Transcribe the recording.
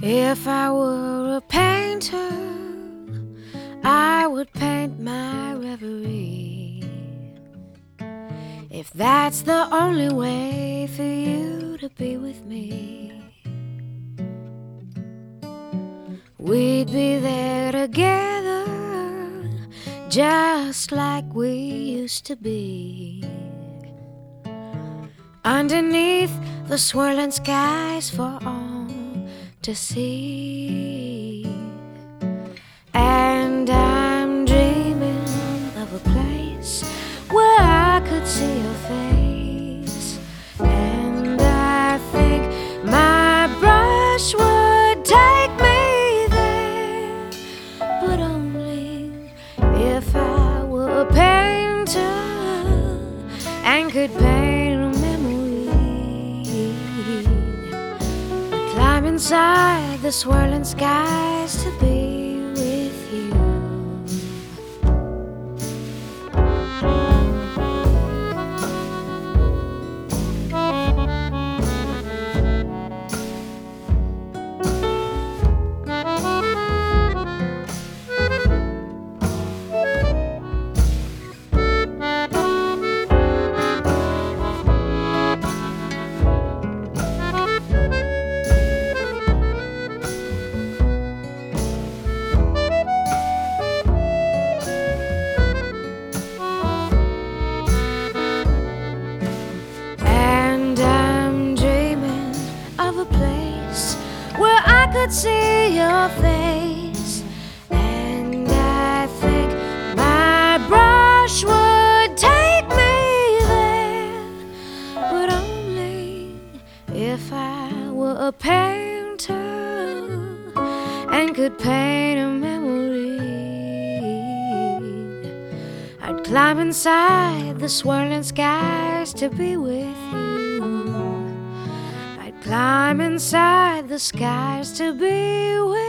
If I were a painter, I would paint my reverie. If that's the only way for you to be with me, we'd be there together, just like we used to be. Underneath the swirling skies for all to see. And I'm dreaming of a place where I could see your face. And I think my brush would take me there, but only if I were a painter and could paint a memory. I'd climb inside the swirling skies to be with you. Where I could see your face, and I think my brush would take me there, but only if I were a painter and could paint a memory. I'd climb inside the swirling skies to be with you. Climb inside the skies to be with